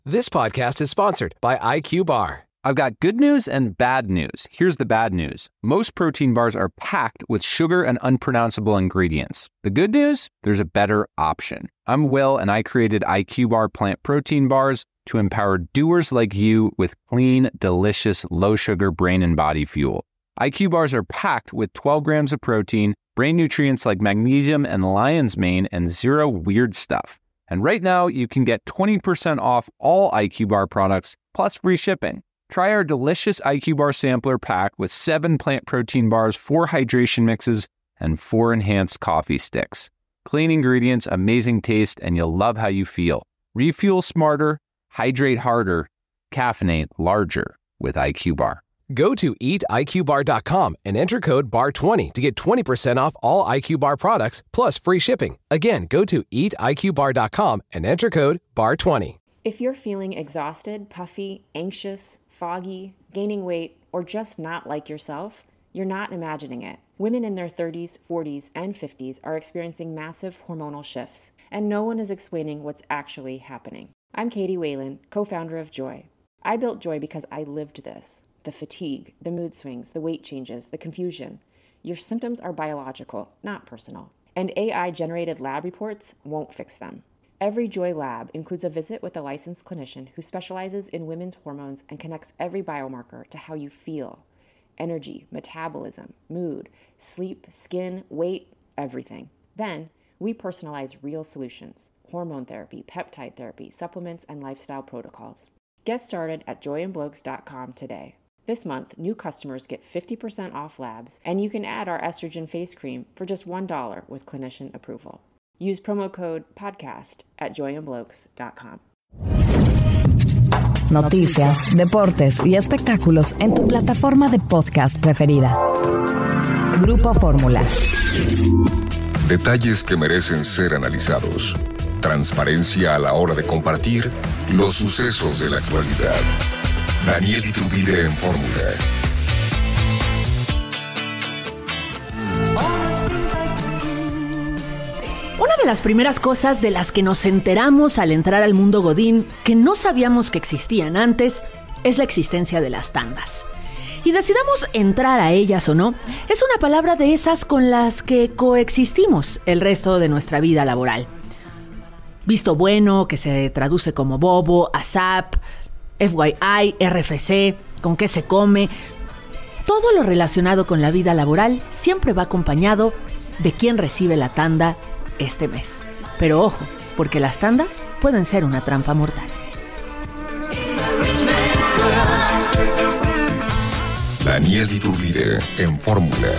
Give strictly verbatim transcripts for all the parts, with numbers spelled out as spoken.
This podcast is sponsored by I Q Bar. I've got good news and bad news. Here's the bad news. Most protein bars are packed with sugar and unpronounceable ingredients. The good news? There's a better option. I'm Will, and I created I Q Bar plant protein bars to empower doers like you with clean, delicious, low-sugar brain and body fuel. I Q Bars are packed with twelve grams of protein, brain nutrients like magnesium and lion's mane, and zero weird stuff. And right now, you can get twenty percent off all I Q Bar products, plus free shipping. Try our delicious I Q Bar sampler pack with seven plant protein bars, four hydration mixes, and four enhanced coffee sticks. Clean ingredients, amazing taste, and you'll love how you feel. Refuel smarter, hydrate harder, caffeinate larger with I Q Bar. Go to eat I Q bar dot com and enter code B A R twenty to get twenty percent off all I Q Bar products plus free shipping. Again, go to eat I Q bar dot com and enter code B A R twenty. If you're feeling exhausted, puffy, anxious, foggy, gaining weight, or just not like yourself, you're not imagining it. Women in their thirties, forties, and fifties are experiencing massive hormonal shifts, and no one is explaining what's actually happening. I'm Katie Whalen, co-founder of Joy. I built Joy because I lived this. The fatigue, the mood swings, the weight changes, the confusion. Your symptoms are biological, not personal. And A I-generated lab reports won't fix them. Every Joy lab includes a visit with a licensed clinician who specializes in women's hormones and connects every biomarker to how you feel. Energy, metabolism, mood, sleep, skin, weight, everything. Then, we personalize real solutions. Hormone therapy, peptide therapy, supplements, and lifestyle protocols. Get started at joy and blokes dot com today. This month, new customers get fifty percent off labs, and you can add our estrogen face cream for just one dollar with clinician approval. Use promo code podcast at joy and blokes dot com. Noticias, deportes y espectáculos en tu plataforma de podcast preferida. Grupo Fórmula. Detalles que merecen ser analizados. Transparencia a la hora de compartir los sucesos de la actualidad. Daniel Iturbide en Fórmula. Una de las primeras cosas de las que nos enteramos al entrar al mundo godín, que no sabíamos que existían antes, es la existencia de las tandas. Y decidamos entrar a ellas o no, es una palabra de esas con las que coexistimos el resto de nuestra vida laboral. Visto bueno, que se traduce como bobo, ASAP, F Y I, R F C, con qué se come. Todo lo relacionado con la vida laboral siempre va acompañado de quién recibe la tanda este mes. Pero ojo, porque las tandas pueden ser una trampa mortal. Daniel Iturbide en Fórmula.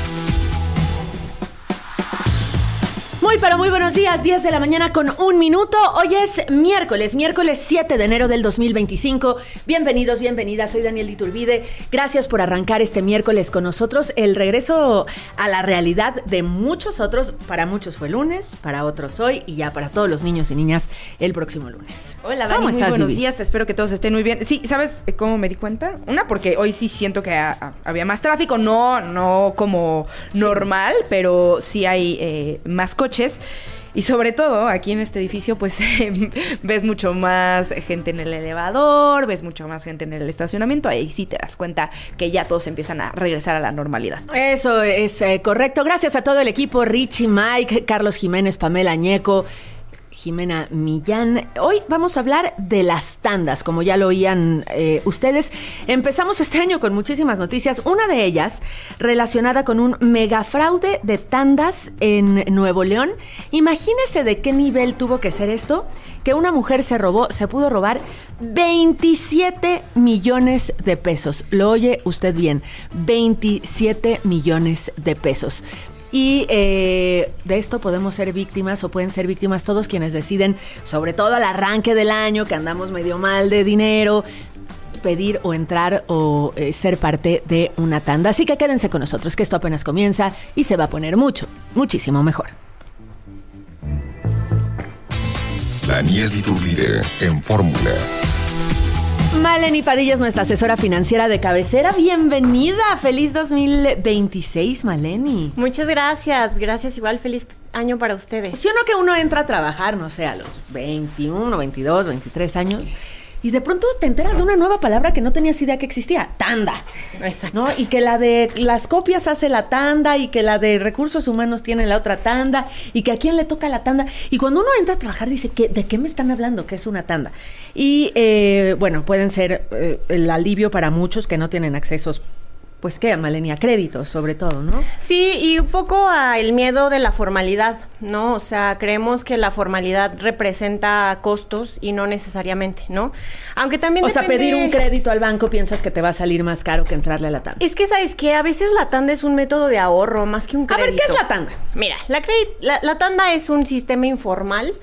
Muy pero muy buenos días, diez de la mañana con un minuto. Hoy es miércoles, miércoles siete de enero del dos mil veinticinco. Bienvenidos, bienvenidas, soy Daniel Iturbide. Gracias por arrancar este miércoles con nosotros. El regreso a la realidad de muchos otros, para muchos fue lunes, para otros hoy y ya para todos los niños y niñas el próximo lunes. Hola Dani, muy buenos Vivi? días, espero que todos estén muy bien. Sí, ¿sabes cómo me di cuenta? Una, porque hoy sí siento que a, a, había más tráfico, no, no como normal, sí. Pero sí hay eh, más coches. Y sobre todo, aquí en este edificio, pues eh, ves mucho más gente en el elevador, ves mucho más gente en el estacionamiento. Ahí sí te das cuenta que ya todos empiezan a regresar a la normalidad. Eso es eh, correcto. Gracias a todo el equipo, Richie, Mike, Carlos Jiménez, Pamela Ñeco, Jimena Millán. Hoy vamos a hablar de las tandas, como ya lo oían eh, ustedes. Empezamos este año con muchísimas noticias, una de ellas relacionada con un megafraude de tandas en Nuevo León. Imagínese de qué nivel tuvo que ser esto, que una mujer se robó, se pudo robar veintisiete millones de pesos. Lo oye usted bien, veintisiete millones de pesos. Y eh, de esto podemos ser víctimas o pueden ser víctimas todos quienes deciden, sobre todo al arranque del año, que andamos medio mal de dinero, pedir o entrar o eh, ser parte de una tanda. Así que quédense con nosotros, que esto apenas comienza y se va a poner mucho, muchísimo mejor. Daniel Iturbide en Fórmula. Maleni Padilla es nuestra asesora financiera de cabecera. Bienvenida. Feliz dos mil veintiséis, Maleni. Muchas gracias. Gracias igual. Feliz año para ustedes? Si uno que uno entra a trabajar, no sé, a los veintiuno, veintidós, veintitrés años, y de pronto te enteras de una nueva palabra que no tenías idea que existía, tanda. Exacto. ¿No? Y que la de las copias hace la tanda, y que la de recursos humanos tiene la otra tanda, y que a quién le toca la tanda. Y cuando uno entra a trabajar dice, ¿qué, ¿de qué me están hablando? ¿Qué es una tanda? Y eh, bueno, pueden ser eh, el alivio para muchos que no tienen accesos, pues qué, Malenia, créditos sobre todo, ¿no? Sí, y un poco a el miedo de la formalidad, ¿no? O sea, creemos que la formalidad representa costos y no necesariamente, ¿no? Aunque también O depende... sea, pedir un crédito al banco piensas que te va a salir más caro que entrarle a la tanda. Es que, ¿sabes qué? A veces la tanda es un método de ahorro más que un crédito. A ver, ¿qué es la tanda? Mira, la, cre- la, la tanda es un sistema informal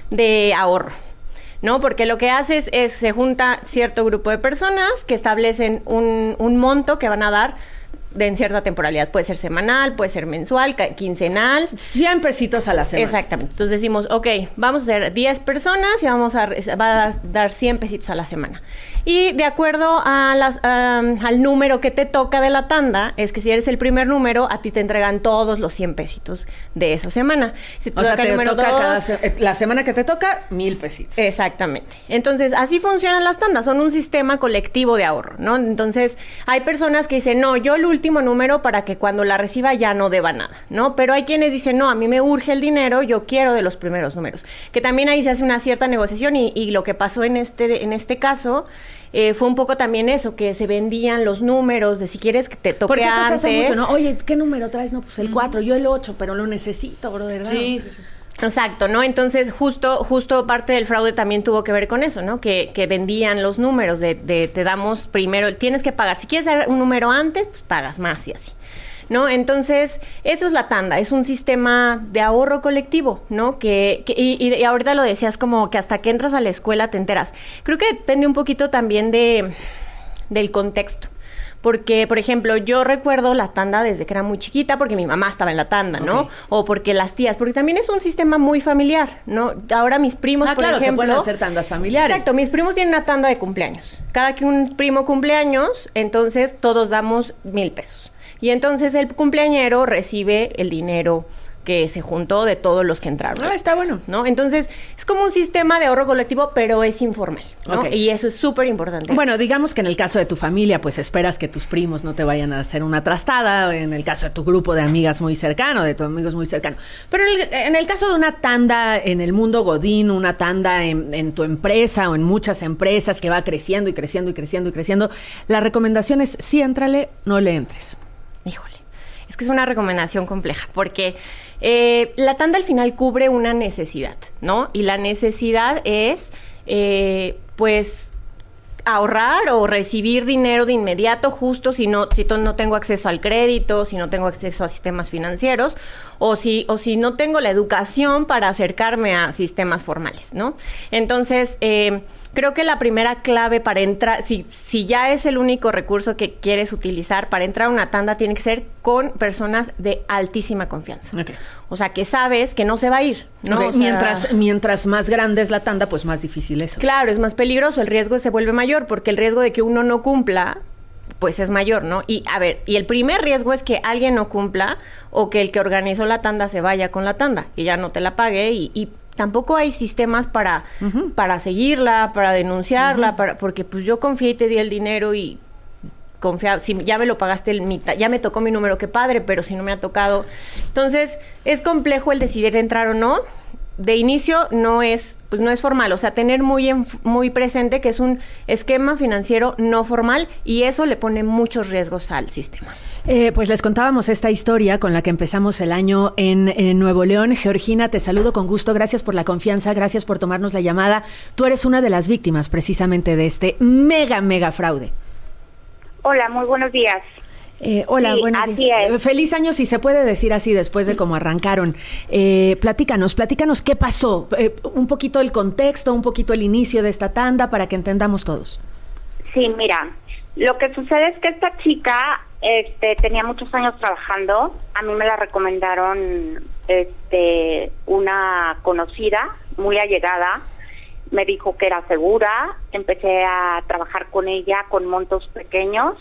de ahorro, ¿no? Porque lo que haces es, se junta cierto grupo de personas que establecen un, un monto que van a dar de en cierta temporalidad. Puede ser semanal, puede ser mensual, quincenal. cien pesitos a la semana. Exactamente. Entonces decimos, ok, vamos a ser diez personas y vamos a, va a dar, dar cien pesitos a la semana. Y de acuerdo a las, um, al número que te toca de la tanda, es que si eres el primer número, a ti te entregan todos los cien pesitos de esa semana. Si te O sea, toca el te número toca dos, cada se- la semana que te toca, mil pesitos. Exactamente. Entonces, así funcionan las tandas. Son un sistema colectivo de ahorro, ¿no? Entonces, hay personas que dicen, no, yo el último número para que cuando la reciba ya no deba nada, ¿no? Pero hay quienes dicen, no, a mí me urge el dinero, yo quiero de los primeros números. Que también ahí se hace una cierta negociación y, y lo que pasó en este, en este caso... Eh, fue un poco también eso, que se vendían los números de si quieres que te toque Porque eso antes. se hace mucho, ¿no? Oye, ¿qué número traes? No, pues el cuatro, yo el ocho, pero lo necesito, brother. Sí, sí, sí. Exacto, ¿no? Entonces, justo justo parte del fraude también tuvo que ver con eso, ¿no? Que, que vendían los números de, de te damos primero, tienes que pagar. Si quieres dar un número antes, pues pagas más y así, ¿no? Entonces, eso es la tanda, es un sistema de ahorro colectivo, ¿no? Que, que y, y ahorita lo decías como que hasta que entras a la escuela te enteras. Creo que depende un poquito también de del contexto. Porque, por ejemplo, yo recuerdo la tanda desde que era muy chiquita porque mi mamá estaba en la tanda, ¿no? Okay. O porque las tías, porque también es un sistema muy familiar, ¿no? Ahora mis primos, ah, por claro, ejemplo... se pueden hacer tandas familiares. Exacto, mis primos tienen una tanda de cumpleaños. Cada que un primo cumpleaños, entonces todos damos mil pesos. Y entonces el cumpleañero recibe el dinero que se juntó de todos los que entraron. Ah, está bueno. ¿No? Entonces, es como un sistema de ahorro colectivo, pero es informal, ¿no? Okay. Y eso es súper importante. Bueno, digamos que en el caso de tu familia, pues esperas que tus primos no te vayan a hacer una trastada, en el caso de tu grupo de amigas muy cercano, de tus amigos muy cercano. Pero en el, en el caso de una tanda en el mundo godín, una tanda en, en tu empresa o en muchas empresas que va creciendo y creciendo y creciendo y creciendo, la recomendación es sí, éntrale, no le entres. Híjole, es que es una recomendación compleja, porque eh, la tanda al final cubre una necesidad, ¿no? Y la necesidad es, eh, pues, ahorrar o recibir dinero de inmediato, justo si no, si no tengo acceso al crédito, si no tengo acceso a sistemas financieros, o si, o si no tengo la educación para acercarme a sistemas formales, ¿no? Entonces, eh, creo que la primera clave para entrar, si, si ya es el único recurso que quieres utilizar para entrar a una tanda, tiene que ser con personas de altísima confianza. Okay. O sea, que sabes que no se va a ir, ¿no? Okay. O sea, mientras, mientras más grande es la tanda, pues más difícil eso. Claro, es más peligroso, el riesgo se vuelve mayor, porque el riesgo de que uno no cumpla, pues es mayor, ¿no? Y a ver, y el primer riesgo es que alguien no cumpla o que el que organizó la tanda se vaya con la tanda y ya no te la pague y... y tampoco hay sistemas para, uh-huh. para seguirla, para denunciarla, uh-huh. para, porque pues yo confié y te di el dinero y confía, si ya me lo pagaste, el, mi, ya me tocó mi número, qué padre, pero si no me ha tocado. Entonces, es complejo el decidir entrar o no. De inicio no es, pues no es formal, o sea, tener muy, en, muy presente que es un esquema financiero no formal y eso le pone muchos riesgos al sistema. Eh, pues les contábamos esta historia con la que empezamos el año en, en Nuevo León. Georgina, te saludo con gusto, gracias por la confianza, gracias por tomarnos la llamada. Tú eres una de las víctimas precisamente de este mega, mega fraude. Hola, muy buenos días. Eh, hola, sí, buenos así días. Es. Feliz año, si se puede decir así, después de cómo arrancaron. Eh, platícanos, platícanos qué pasó, eh, un poquito el contexto, un poquito el inicio de esta tanda para que entendamos todos. Sí, mira, lo que sucede es que esta chica este, tenía muchos años trabajando. A mí me la recomendaron este, una conocida, muy allegada. Me dijo que era segura. Empecé a trabajar con ella con montos pequeños.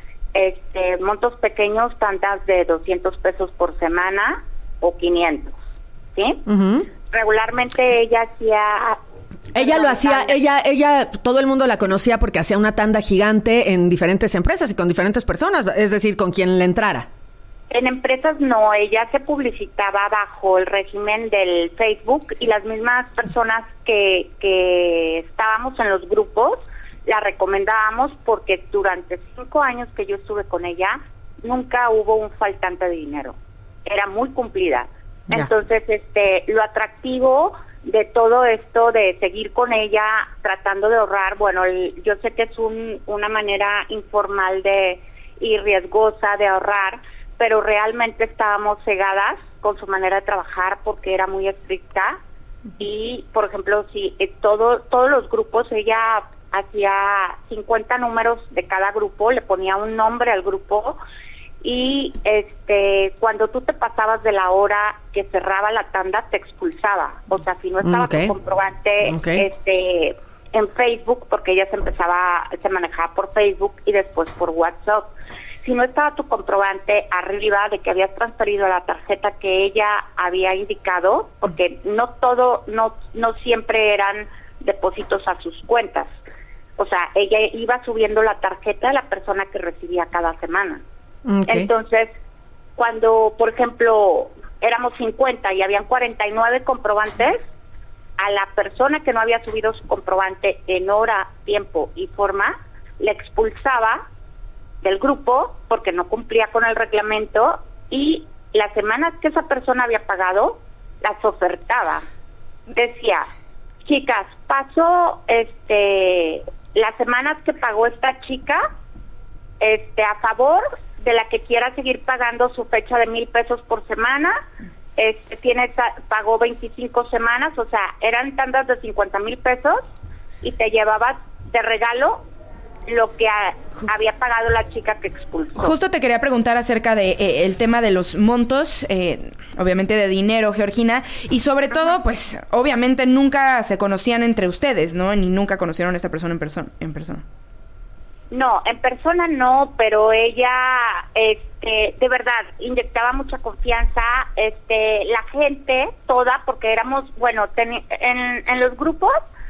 Este, montos pequeños, tantas de doscientos pesos por semana o quinientos. ¿sí? Uh-huh. Regularmente ella hacía... Ella lo hacía, ella, ella, todo el mundo la conocía porque hacía una tanda gigante en diferentes empresas y con diferentes personas, es decir, con quien le entrara. En empresas no, ella se publicitaba bajo el régimen del Facebook y las mismas personas que, que estábamos en los grupos la recomendábamos porque durante cinco años que yo estuve con ella nunca hubo un faltante de dinero, era muy cumplida. Ya. Entonces, este, lo atractivo de todo esto de seguir con ella tratando de ahorrar, bueno, el, yo sé que es un, una manera informal de y riesgosa de ahorrar, pero realmente estábamos cegadas con su manera de trabajar porque era muy estricta y, por ejemplo, si eh, todo todos los grupos, ella hacía cincuenta números de cada grupo, le ponía un nombre al grupo y este cuando tú te pasabas de la hora que cerraba la tanda te expulsaba, o sea, si no estaba okay. tu comprobante okay. este en Facebook, porque ella se empezaba, se manejaba por Facebook y después por WhatsApp. Si no estaba tu comprobante arriba de que habías transferido la tarjeta que ella había indicado, porque no todo, no, no siempre eran depósitos a sus cuentas. O sea, ella iba subiendo la tarjeta de la persona que recibía cada semana. Okay. Entonces, cuando, por ejemplo, éramos cincuenta y habían cuarenta y nueve comprobantes, a la persona que no había subido su comprobante en hora, tiempo y forma, le expulsaba del grupo porque no cumplía con el reglamento y las semanas que esa persona había pagado las ofertaba. Decía, chicas, paso este las semanas que pagó esta chica este a favor de la que quiera seguir pagando su fecha de mil pesos por semana. Este tiene pagó veinticinco semanas, o sea, eran tandas de cincuenta mil pesos y te llevabas de regalo lo que a, había pagado la chica que expulsó. Justo te quería preguntar acerca de eh, el tema de los montos, eh, obviamente de dinero, Georgina, y sobre todo, pues, obviamente nunca se conocían entre ustedes, ¿no? Ni nunca conocieron a esta persona en persona. En persona. No, en persona no, pero ella, este, de verdad, inyectaba mucha confianza, este, la gente toda, porque éramos, bueno, ten, en, en los grupos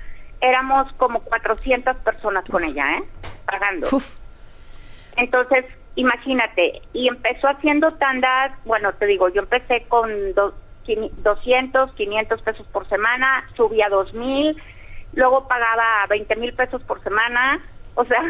éramos como cuatrocientas personas con ella, ¿eh? Pagando. Uf. Entonces, imagínate, y empezó haciendo tandas, bueno, te digo, yo empecé con do, doscientos, quinientos pesos por semana, subía dos mil, luego pagaba veinte mil pesos por semana, o sea,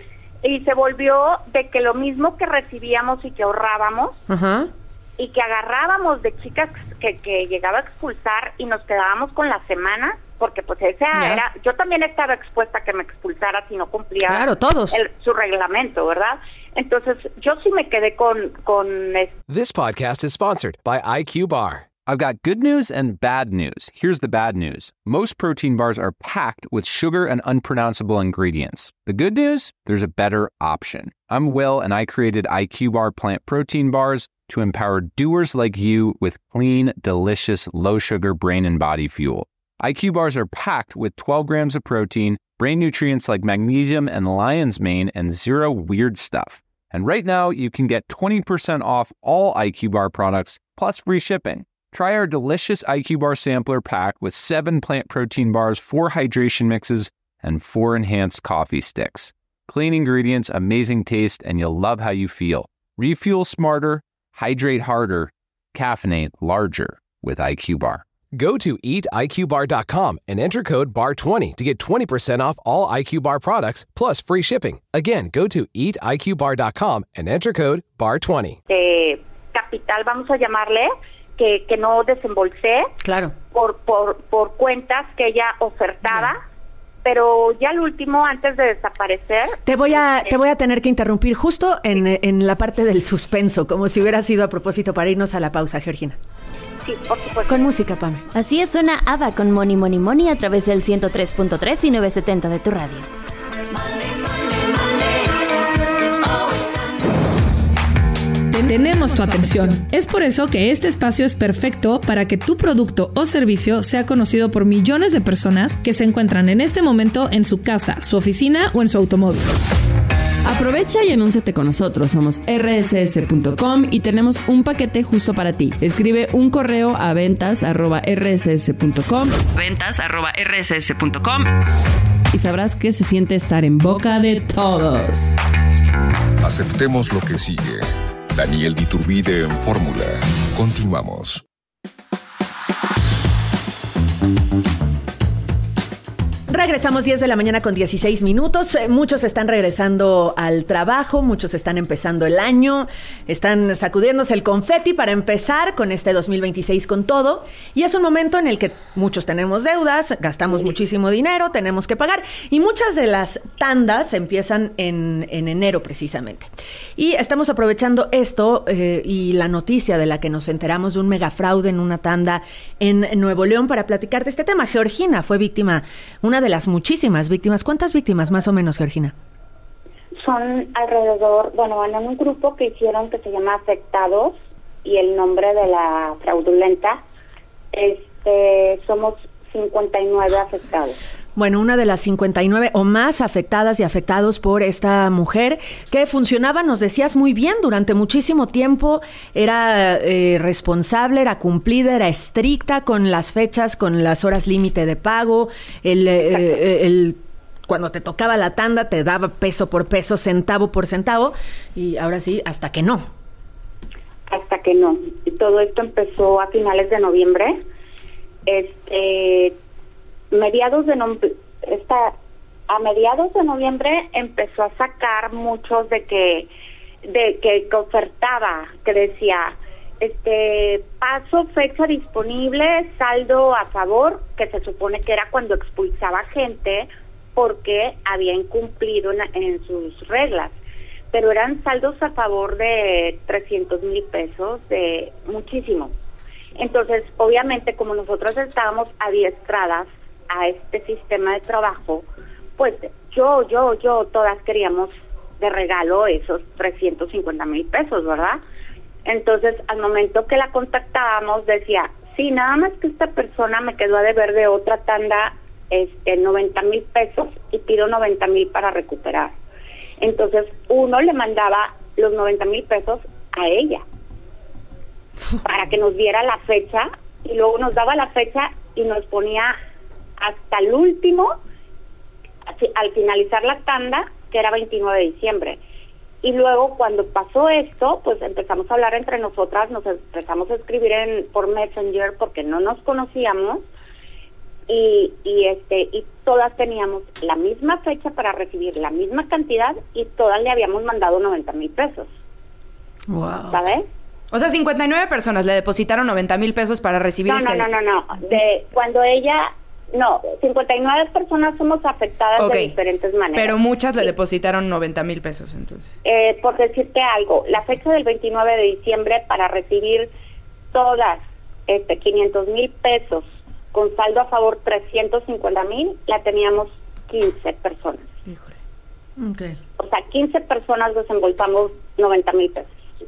y se volvió de que lo mismo que recibíamos y que ahorrábamos, uh-huh. y que agarrábamos de chicas que, que llegaba a expulsar y nos quedábamos con la semana, porque pues esa yeah. era, yo también estaba expuesta a que me expulsara si no cumplía claro, todos. El, su reglamento, ¿verdad? Entonces yo sí me quedé con, con... This podcast is sponsored by I Q Bar. I've got good news and bad news. Here's the bad news. Most protein bars are packed with sugar and unpronounceable ingredients. The good news? There's a better option. I'm Will, and I created I Q Bar plant protein bars to empower doers like you with clean, delicious, low-sugar brain and body fuel. I Q bars are packed with twelve grams of protein, brain nutrients like magnesium and lion's mane, and zero weird stuff. And right now, you can get twenty percent off all I Q Bar products, plus free shipping. Try our delicious I Q Bar sampler pack with seven plant protein bars, four hydration mixes, and four enhanced coffee sticks. Clean ingredients, amazing taste, and you'll love how you feel. Refuel smarter, hydrate harder, caffeinate larger with I Q Bar. Go to eat I Q bar dot com and enter code B A R twenty to get twenty percent off all I Q Bar products plus free shipping. Again, go to eat I Q bar dot com and enter code B A R twenty. Eh, capital, vamos a llamarle, que, que no desembolsé. Claro. Por, por, por cuentas que ella ofertaba. Yeah. Pero ya al último, antes de desaparecer... Te voy a eh, te voy a tener que interrumpir justo en, en la parte del suspenso, como si hubiera sido a propósito para irnos a la pausa, Georgina. Sí, por supuesto. Con música, Pame. Así es, suena ABBA con Money, Money, Money a través del ciento tres punto tres y novecientos setenta de tu radio. Tenemos tu atención. Es por eso que este espacio es perfecto para que tu producto o servicio sea conocido por millones de personas que se encuentran en este momento en su casa, su oficina o en su automóvil. Aprovecha y anúnciate con nosotros. Somos erre ese ese punto com y tenemos un paquete justo para ti. Escribe un correo a ventas arroba erre ese ese punto com, ventas arroba erre ese ese punto com, y sabrás que se siente estar en boca de todos. Aceptemos lo que sigue. Daniel Iturbide en Fórmula. Continuamos. Regresamos diez de la mañana con dieciséis minutos. Muchos están regresando al trabajo, muchos están empezando el año, están sacudiéndose el confeti para empezar con este dos mil veintiséis con todo. Y es un momento en el que muchos tenemos deudas, gastamos muchísimo dinero, tenemos que pagar. Y muchas de las tandas empiezan en, en enero precisamente. Y estamos aprovechando esto eh, y la noticia de la que nos enteramos de un megafraude en una tanda en Nuevo León para platicar de este tema. Georgina fue víctima, una de las muchísimas víctimas. ¿Cuántas víctimas más o menos, Georgina? Son alrededor, bueno, van en un grupo que hicieron que se llama Afectados, y el nombre de la fraudulenta, este, somos cincuenta y nueve afectados. Bueno, una de las cincuenta y nueve o más afectadas y afectados por esta mujer que funcionaba, nos decías muy bien, durante muchísimo tiempo, era eh, responsable, era cumplida, era estricta con las fechas, con las horas límite de pago, el, eh, el cuando te tocaba la tanda te daba peso por peso, centavo por centavo, y ahora sí, hasta que no. Hasta que no. Y todo esto empezó a finales de noviembre. Este... mediados de no, esta, a mediados de noviembre empezó a sacar muchos de que de que, que ofertaba, que decía este paso, fecha disponible, saldo a favor, que se supone que era cuando expulsaba gente porque había incumplido en, en sus reglas, pero eran saldos a favor de trescientos mil pesos, de muchísimo. Entonces, obviamente, como nosotros estábamos adiestradas a este sistema de trabajo, pues yo, yo, yo, todas queríamos de regalo esos trescientos cincuenta mil pesos, ¿verdad? Entonces, al momento que la contactábamos, decía, sí, nada más que esta persona me quedó a deber de otra tanda este noventa mil pesos y pido noventa mil para recuperar. Entonces, uno le mandaba los noventa mil pesos a ella para que nos diera la fecha, y luego nos daba la fecha y nos ponía hasta el último, al finalizar la tanda, que era veintinueve de diciembre. Y luego, cuando pasó esto, pues empezamos a hablar entre nosotras, nos empezamos a escribir en por Messenger porque no nos conocíamos, y, y este y todas teníamos la misma fecha para recibir la misma cantidad, y todas le habíamos mandado noventa mil pesos. Wow. ¿Sabes? O sea, cincuenta y nueve personas le depositaron noventa mil pesos para recibir no, este... No, no, no, no. De cuando ella... No, cincuenta y nueve personas somos afectadas okay, de diferentes maneras. Pero muchas sí. le depositaron noventa mil pesos, entonces. Eh, por decirte algo, la fecha del veintinueve de diciembre para recibir todas este quinientos mil pesos con saldo a favor trescientos cincuenta mil, la teníamos quince personas. Híjole. Okay. O sea, quince personas desembolsamos noventa mil pesos.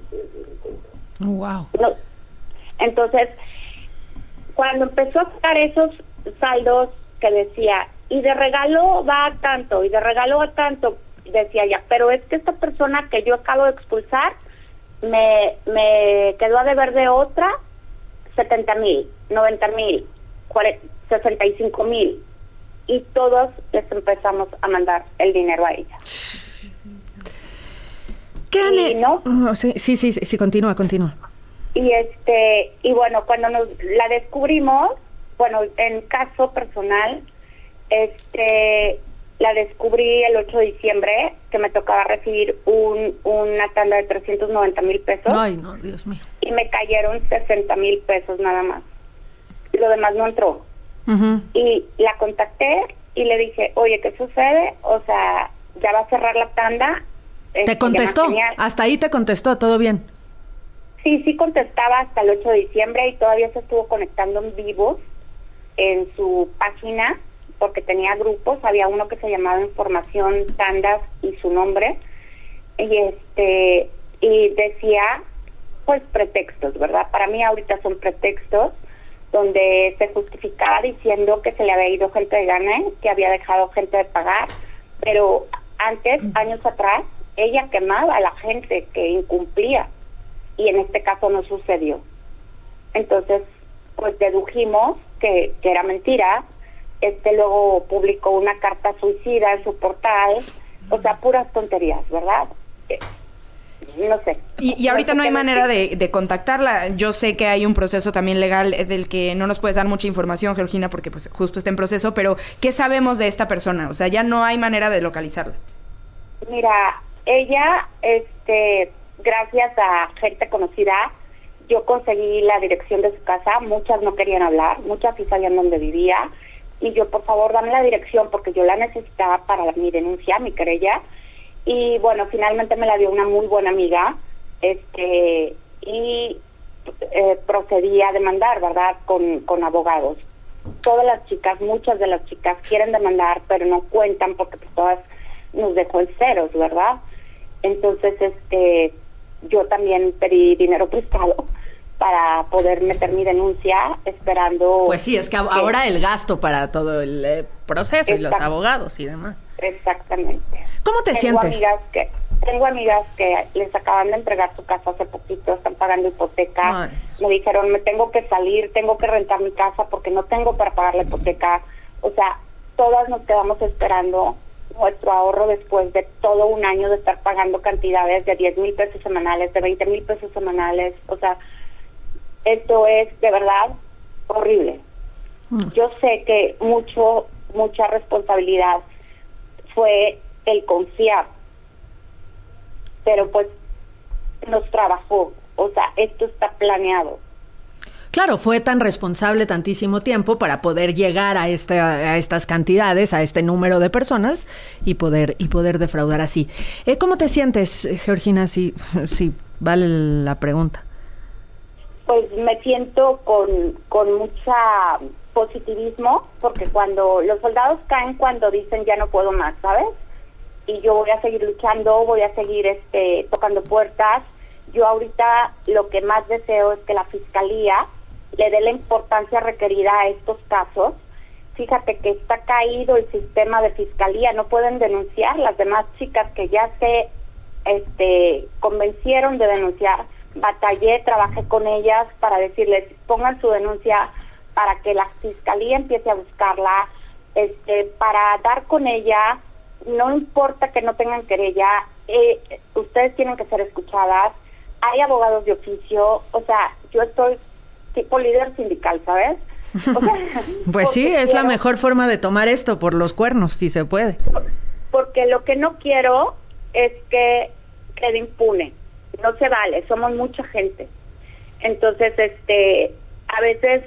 Wow. No. Entonces, cuando empezó a sacar esos saldos que decía, y de regalo va a tanto, y de regalo a tanto, decía ya, pero es que esta persona que yo acabo de expulsar me, me quedó a deber de otra setenta mil, noventa mil, sesenta y cinco mil, y todos les empezamos a mandar el dinero a ella. ¿Qué y, ¿no? Uh, sí, sí, sí, sí, continúa, continúa. Y este, y bueno, cuando nos la descubrimos, bueno, en caso personal, este, la descubrí el ocho de diciembre, que me tocaba recibir un una tanda de trescientos noventa mil pesos. Ay, no, Dios mío. Y me cayeron sesenta mil pesos nada más. Lo demás no entró. Uh-huh. Y la contacté y le dije, oye, ¿qué sucede? O sea, ya va a cerrar la tanda. ¿Te contestó? Hasta ahí te contestó, ¿todo bien? Sí, sí contestaba hasta el ocho de diciembre, y todavía se estuvo conectando en vivo en su página, porque tenía grupos, había uno que se llamaba Información Tandas y su nombre, y este y decía pues pretextos, ¿verdad? Para mí ahorita son pretextos, donde se justificaba diciendo que se le había ido gente de gana, que había dejado gente de pagar, pero antes, años atrás, ella quemaba a la gente que incumplía, y en este caso no sucedió. Entonces, pues dedujimos que, que era mentira. Este luego publicó una carta suicida en su portal, o sea, puras tonterías, ¿verdad? Eh, no sé. Y, y ahorita no hay manera de, de contactarla. Yo sé que hay un proceso también legal del que no nos puedes dar mucha información, Georgina, porque pues justo está en proceso, pero ¿qué sabemos de esta persona? O sea, ya no hay manera de localizarla. Mira, ella, este, gracias a gente conocida, yo conseguí la dirección de su casa. Muchas no querían hablar, muchas sí sabían dónde vivía, y yo, por favor, dame la dirección porque yo la necesitaba para la, mi denuncia, mi querella. Y bueno, finalmente me la dio una muy buena amiga, este, y eh, procedí a demandar, ¿verdad?, con, con abogados. Todas las chicas, muchas de las chicas quieren demandar, pero no cuentan porque pues, todas nos dejó en ceros, ¿verdad? Entonces, este, yo también pedí dinero prestado para poder meter mi denuncia, esperando... Pues sí, es que, que ahora el gasto para todo el eh, proceso y los abogados y demás. Exactamente. ¿Cómo te tengo sientes? Amigas que, tengo amigas que les acaban de entregar su casa hace poquito, están pagando hipoteca. Ay. Me dijeron, me tengo que salir, tengo que rentar mi casa porque no tengo para pagar la hipoteca. O sea, todas nos quedamos esperando nuestro ahorro después de todo un año de estar pagando cantidades de diez mil pesos semanales, de veinte mil pesos semanales. O sea, esto es de verdad horrible. Mm. Yo sé que mucho, mucha responsabilidad fue el confiar, pero pues nos trabajó, o sea, esto está planeado. Claro, fue tan responsable tantísimo tiempo para poder llegar a esta, a estas cantidades, a este número de personas y poder y poder defraudar así. Eh, ¿Cómo te sientes, Georgina? Si, si vale la pregunta. Pues me siento con, con mucha positivismo, porque cuando los soldados caen cuando dicen ya no puedo más, ¿sabes? Y yo voy a seguir luchando, voy a seguir este tocando puertas. Yo ahorita lo que más deseo es que la Fiscalía le dé la importancia requerida a estos casos. Fíjate que está caído el sistema de Fiscalía, no pueden denunciar. Las demás chicas que ya se este convencieron de denunciar, batallé, trabajé con ellas para decirles, pongan su denuncia para que la Fiscalía empiece a buscarla, este para dar con ella. No importa que no tengan querella, eh, ustedes tienen que ser escuchadas. Hay abogados de oficio, o sea, yo estoy tipo líder sindical, ¿sabes? O sea, pues sí, es quiero, la mejor forma de tomar esto por los cuernos, si se puede. Porque lo que no quiero es que quede impune. No se vale, somos mucha gente. Entonces, este, a veces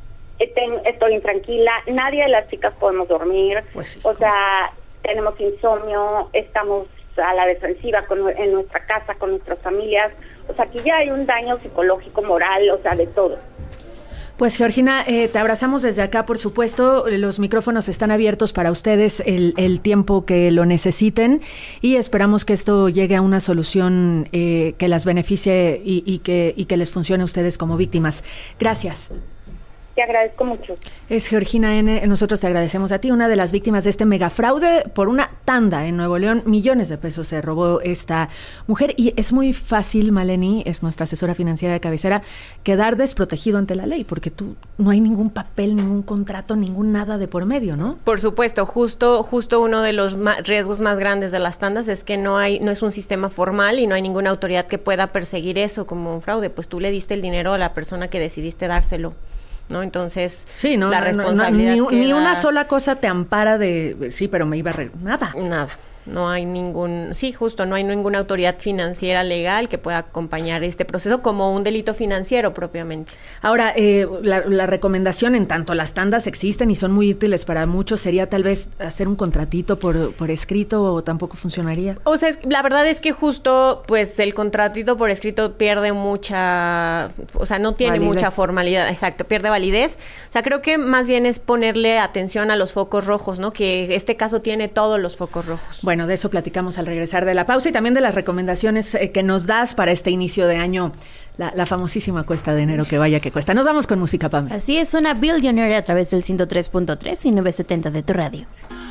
estoy intranquila, nadie de las chicas podemos dormir, pues sí. O sea, tenemos insomnio, estamos a la defensiva con, en nuestra casa, con nuestras familias. O sea, aquí ya hay un daño psicológico, moral, o sea, de todo. Pues Georgina, eh, te abrazamos desde acá, por supuesto. Los micrófonos están abiertos para ustedes el, el tiempo que lo necesiten y esperamos que esto llegue a una solución eh, que las beneficie y, y, que, y que les funcione a ustedes como víctimas. Gracias. Te agradezco mucho. Es Georgina N., nosotros te agradecemos a ti, una de las víctimas de este megafraude por una tanda en Nuevo León. Millones de pesos se robó esta mujer y es muy fácil, Maleni, es nuestra asesora financiera de cabecera, quedar desprotegido ante la ley, porque tú no hay ningún papel, ningún contrato, ningún nada de por medio, ¿no? Por supuesto, justo justo uno de los ma- riesgos más grandes de las tandas es que no hay no es un sistema formal y no hay ninguna autoridad que pueda perseguir eso como un fraude. Pues tú le diste el dinero a la persona que decidiste dárselo, ¿no? Entonces, sí, no, la no, responsabilidad no, ni, queda... ni una sola cosa te ampara de, sí, pero me iba a re... nada. Nada. No hay ningún, sí, justo, no hay ninguna autoridad financiera legal que pueda acompañar este proceso como un delito financiero propiamente. Ahora, eh, la, la recomendación, en tanto las tandas existen y son muy útiles para muchos, sería tal vez hacer un contratito por, por escrito, o tampoco funcionaría. O sea, es, la verdad es que justo, pues, el contratito por escrito pierde mucha, o sea, no tiene validez. Mucha formalidad, exacto, pierde validez. O sea, creo que más bien es ponerle atención a los focos rojos, ¿no? Que este caso tiene todos los focos rojos. Bueno, de eso platicamos al regresar de la pausa y también de las recomendaciones eh, que nos das para este inicio de año La, la famosísima cuesta de enero, que vaya que cuesta. Nos vamos con música, Pam. Así es, suena Billionaire a través del ciento tres punto tres y novecientos setenta de tu radio.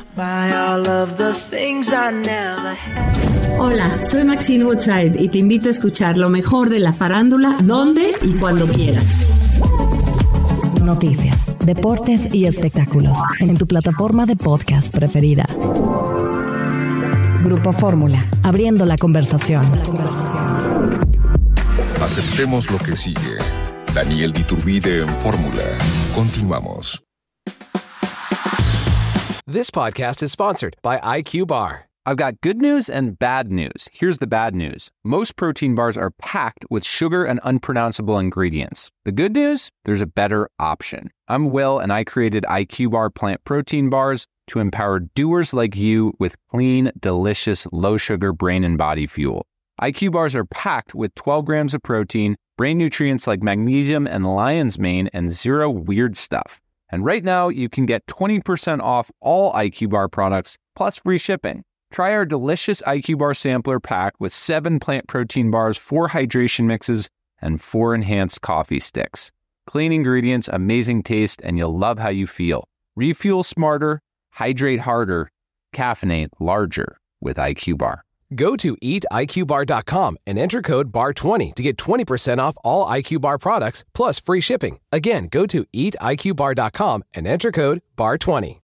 Hola, soy Maxine Woodside y te invito a escuchar lo mejor de la farándula, donde y cuando quieras. Noticias, deportes y espectáculos en tu plataforma de podcast preferida. Grupo Fórmula, abriendo la conversación. Aceptemos lo que sigue. Daniel Iturbide en Fórmula. Continuamos. This podcast is sponsored by I Q Bar. I've got good news and bad news. Here's the bad news. Most protein bars are packed with sugar and unpronounceable ingredients. The good news? There's a better option. I'm Will, and I created I Q Bar plant protein bars to empower doers like you with clean, delicious, low-sugar brain and body fuel. I Q Bars are packed with twelve grams of protein, brain nutrients like magnesium and lion's mane, and zero weird stuff. And right now, you can get twenty percent off all I Q Bar products, plus free shipping. Try our delicious I Q Bar sampler pack with seven plant protein bars, four hydration mixes, and four enhanced coffee sticks. Clean ingredients, amazing taste, and you'll love how you feel. Refuel smarter, hydrate harder, caffeinate larger with I Q Bar. Go to eat I Q bar dot com and enter code bar twenty to get twenty percent off all I Q Bar products, plus free shipping. Again, go to eat I Q bar dot com and enter code bar twenty.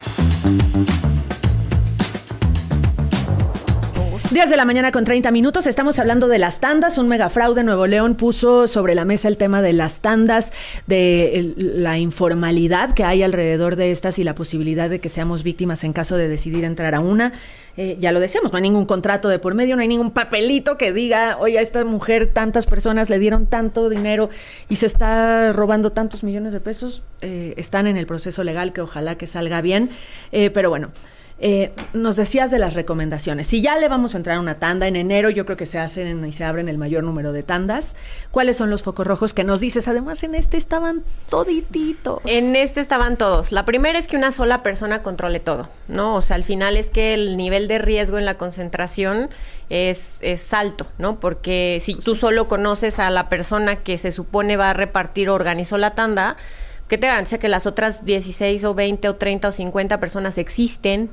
diez de la mañana con treinta minutos, estamos hablando de las tandas. Un megafraude. Nuevo León puso sobre la mesa el tema de las tandas, de el, la informalidad que hay alrededor de estas y la posibilidad de que seamos víctimas en caso de decidir entrar a una. Eh, ya lo decíamos, no hay ningún contrato de por medio, no hay ningún papelito que diga, oye, a esta mujer tantas personas le dieron tanto dinero y se está robando tantos millones de pesos. Eh, están en el proceso legal, que ojalá que salga bien, eh, pero bueno. Eh, nos decías de las recomendaciones. Si ya le vamos a entrar a una tanda en enero, yo creo que se hacen y se abren el mayor número de tandas. ¿Cuáles son los focos rojos que nos dices? Además, en este estaban todititos. En este estaban todos. La primera es que una sola persona controle todo, ¿no? O sea, al final es que el nivel de riesgo en la concentración es, es alto, ¿no? Porque si tú solo conoces a la persona que se supone va a repartir o organizó la tanda, ¿qué te garantiza que las otras dieciséis o veinte o treinta o cincuenta personas existen?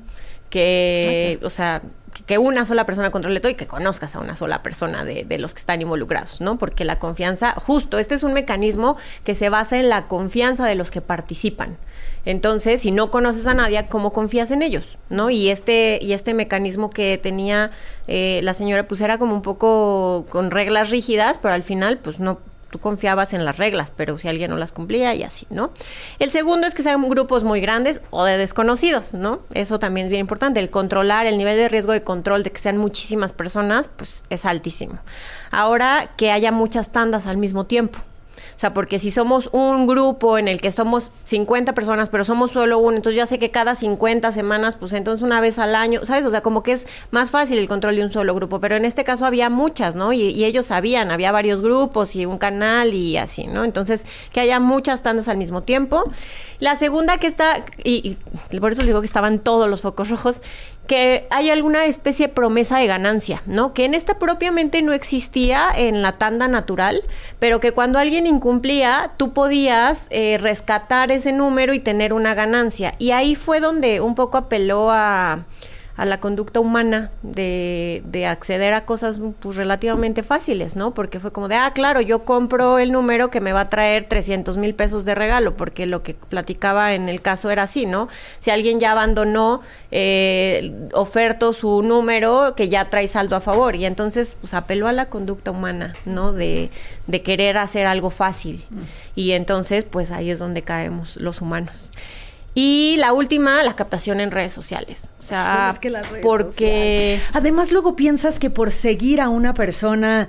Que, okay. o sea, que una sola persona controle todo y que conozcas a una sola persona de, de los que están involucrados, ¿no? Porque la confianza, justo, este es un mecanismo que se basa en la confianza de los que participan. Entonces, si no conoces a nadie, ¿cómo confías en ellos? ¿No? Y este, y este mecanismo que tenía eh, la señora, pues era como un poco con reglas rígidas, pero al final, pues no... Tú confiabas en las reglas, pero si alguien no las cumplía y así, ¿no? El segundo es que sean grupos muy grandes o de desconocidos, ¿no? Eso también es bien importante. El controlar, el nivel de riesgo de control de que sean muchísimas personas, pues es altísimo. Ahora, que haya muchas tandas al mismo tiempo. O sea, porque si somos un grupo en el que somos cincuenta personas, pero somos solo uno, entonces ya sé que cada cincuenta semanas, pues entonces una vez al año, ¿sabes? O sea, como que es más fácil el control de un solo grupo, pero en este caso había muchas, ¿no? Y, y ellos sabían, había varios grupos y un canal y así, ¿no? Entonces, que haya muchas tandas al mismo tiempo. La segunda que está, y, y por eso les digo que estaban todos los focos rojos, que hay alguna especie de promesa de ganancia, ¿no? Que en esta propiamente no existía en la tanda natural, pero que cuando alguien incumplía, tú podías eh, rescatar ese número y tener una ganancia. Y ahí fue donde un poco apeló a... a la conducta humana de, de acceder a cosas pues relativamente fáciles, ¿no? Porque fue como de, ah, claro, yo compro el número que me va a traer trescientos mil pesos de regalo, porque lo que platicaba en el caso era así, ¿no? Si alguien ya abandonó, eh, ofertó su número que ya trae saldo a favor, y entonces pues apeló a la conducta humana, ¿no? De, de querer hacer algo fácil, mm. y entonces pues ahí es donde caemos los humanos. Y la última, la captación en redes sociales. O sea, es que las redes porque... sociales. Además, luego piensas que por seguir a una persona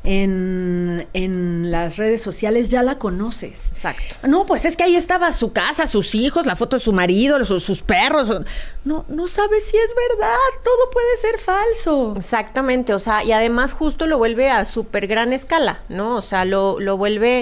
en, en las redes sociales ya la conoces. Exacto. No, pues es que ahí estaba su casa, sus hijos, la foto de su marido, sus, sus perros. No, no sabes si es verdad. Todo puede ser falso. Exactamente. O sea, y además justo lo vuelve a súper gran escala, ¿no? O sea, lo, lo vuelve...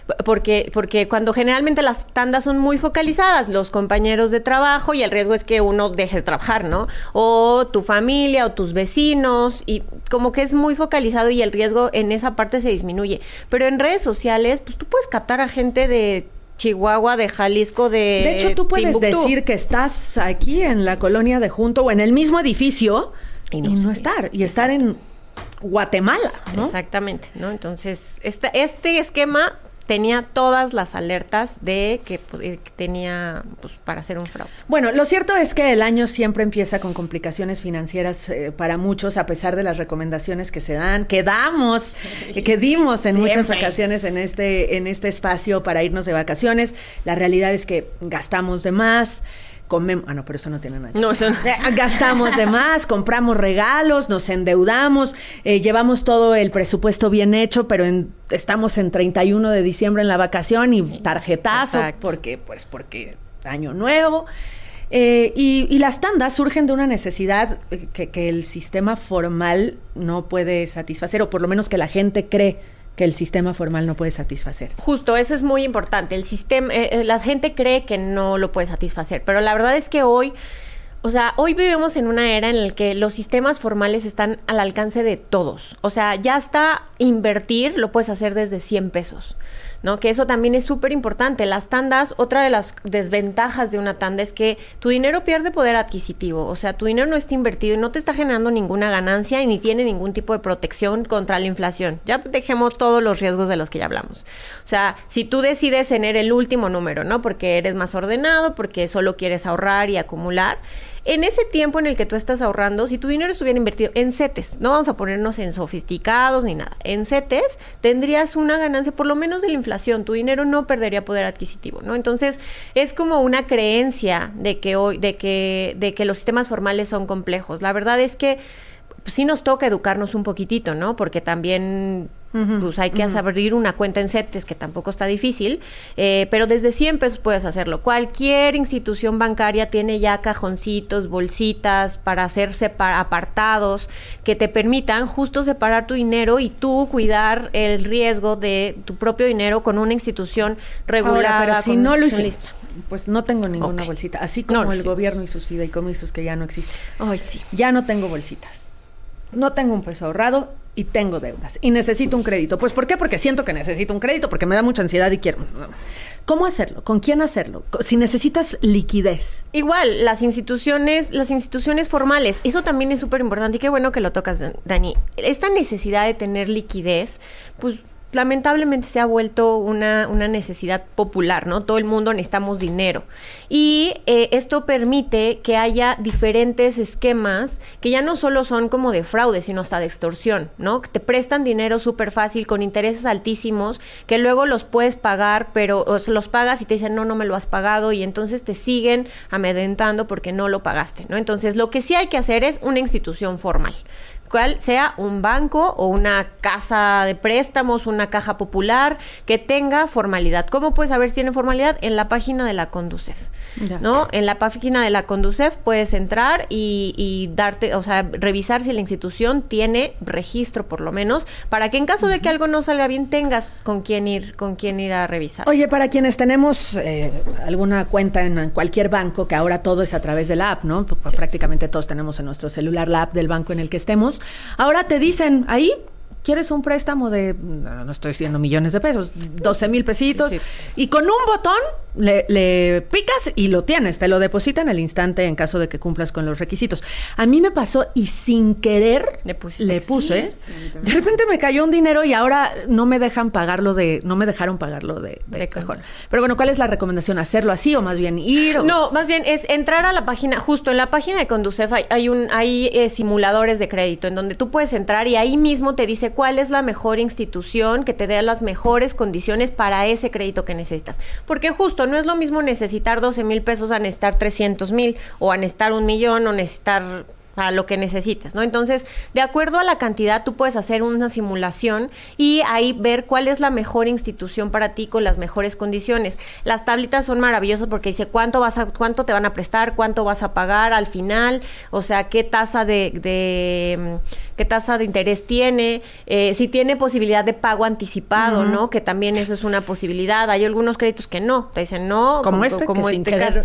Porque, porque cuando generalmente las tandas son muy focalizadas, los compañeros de trabajo, y el riesgo es que uno deje de trabajar, ¿no? O tu familia o tus vecinos, y como que es muy focalizado y el riesgo en esa parte se disminuye. Pero en redes sociales, pues tú puedes captar a gente de Chihuahua, de Jalisco, de De hecho, tú puedes Timbuktu. decir que estás aquí en la colonia de Junto o en el mismo edificio y no, y no estar, y estar en Guatemala, ¿no? Exactamente, ¿no? Entonces, este, este esquema tenía todas las alertas de que, que tenía, pues, para hacer un fraude. Bueno, lo cierto es que el año siempre empieza con complicaciones financieras eh, para muchos, a pesar de las recomendaciones que se dan, que damos, eh, que dimos en Siempre. muchas ocasiones en este, en este espacio para irnos de vacaciones. La realidad es que gastamos de más. Comemos, ah, no, pero eso no tiene nada que ver. No, eso no. Gastamos de más, compramos regalos, nos endeudamos, eh, llevamos todo el presupuesto bien hecho, pero en, estamos en treinta y uno de diciembre en la vacación y tarjetazo, Exacto. porque, pues, porque año nuevo. Eh, y, y las tandas surgen de una necesidad que, que el sistema formal no puede satisfacer, o por lo menos que la gente cree que el sistema formal no puede satisfacer. Justo, eso es muy importante. El sistema, eh, la gente cree que no lo puede satisfacer, pero la verdad es que hoy, o sea, hoy vivimos en una era en la que los sistemas formales están al alcance de todos. O sea, ya hasta invertir lo puedes hacer desde cien pesos, ¿no? Que eso también es súper importante. Las tandas, otra de las desventajas de una tanda es que tu dinero pierde poder adquisitivo. O sea, tu dinero no está invertido y no te está generando ninguna ganancia y ni tiene ningún tipo de protección contra la inflación. Ya dejemos todos los riesgos de los que ya hablamos. O sea, si tú decides tener el último número, ¿no? Porque eres más ordenado, porque solo quieres ahorrar y acumular. En ese tiempo en el que tú estás ahorrando, si tu dinero estuviera invertido en CETES, no vamos a ponernos en sofisticados ni nada, en CETES tendrías una ganancia por lo menos de la inflación, tu dinero no perdería poder adquisitivo, ¿no? Entonces, es como una creencia de que hoy, de que, de que los sistemas formales son complejos. La verdad es que pues, sí nos toca educarnos un poquitito, ¿no? Porque también uh-huh, pues hay que uh-huh. abrir una cuenta en CETES, que tampoco está difícil, eh, pero desde cien pesos puedes hacerlo. Cualquier institución bancaria tiene ya cajoncitos, bolsitas para hacer separ- apartados que te permitan justo separar tu dinero y tú cuidar el riesgo de tu propio dinero con una institución regulada. Ahora, pero si con no lo hice, hiciste, pues no tengo ninguna okay. bolsita, así como no, el sí, gobierno pues. y sus fideicomisos que ya no existen. Ay, sí. Ya no tengo bolsitas. No tengo un peso ahorrado y tengo deudas. Y necesito un crédito. Pues, ¿por qué? Porque siento que necesito un crédito, porque me da mucha ansiedad y quiero... ¿Cómo hacerlo? ¿Con quién hacerlo? Si necesitas liquidez. Igual, las instituciones, las instituciones formales, eso también es súper importante y qué bueno que lo tocas, Dani. Esta necesidad de tener liquidez, pues... lamentablemente se ha vuelto una, una necesidad popular, ¿no? Todo el mundo necesitamos dinero. Y eh, esto permite que haya diferentes esquemas que ya no solo son como de fraude, sino hasta de extorsión, ¿no? Que te prestan dinero súper fácil, con intereses altísimos, que luego los puedes pagar, pero o los pagas y te dicen, no, no me lo has pagado, y entonces te siguen amedrentando porque no lo pagaste, ¿no? Entonces, lo que sí hay que hacer es una institución formal, cual sea un banco o una casa de préstamos, una caja popular que tenga formalidad. ¿Cómo puedes saber si tiene formalidad? En la página de la Conducef, ya. ¿no? En la página de la Conducef puedes entrar y, y darte, o sea, revisar si la institución tiene registro por lo menos, para que en caso de que algo no salga bien tengas con quién ir, con quién ir a revisar. Oye, para quienes tenemos eh, alguna cuenta en cualquier banco, que ahora todo es a través de la app, ¿no? Sí. Prácticamente todos tenemos en nuestro celular la app del banco en el que estemos. Ahora te dicen, ahí, ¿quieres un préstamo de, no, no estoy diciendo millones de pesos, doce mil pesitos? Sí, sí. Y con un botón le, le picas y lo tienes, te lo depositan al instante en caso de que cumplas con los requisitos. A mí me pasó y sin querer le, le puse, sí, sí, de repente me cayó un dinero y ahora no me dejan pagarlo de, no me dejaron pagarlo de, de, de cajón. Pero bueno, ¿cuál es la recomendación? ¿Hacerlo así o más bien ir? O... No, más bien es entrar a la página, justo en la página de Conducef hay, hay, un, hay eh, simuladores de crédito en donde tú puedes entrar y ahí mismo te dice cuál es la mejor institución que te dé las mejores condiciones para ese crédito que necesitas. Porque justo no es lo mismo necesitar doce mil pesos a necesitar trescientos mil o a necesitar un millón o necesitar a lo que necesites, ¿no? Entonces, de acuerdo a la cantidad, tú puedes hacer una simulación y ahí ver cuál es la mejor institución para ti con las mejores condiciones. Las tablitas son maravillosas porque dice cuánto vas a, cuánto te van a prestar, cuánto vas a pagar al final, o sea, qué tasa de, de qué tasa de interés tiene, eh, si tiene posibilidad de pago anticipado, uh-huh. ¿no? Que también eso es una posibilidad. Hay algunos créditos que no, te dicen no, como, como este, como este caso.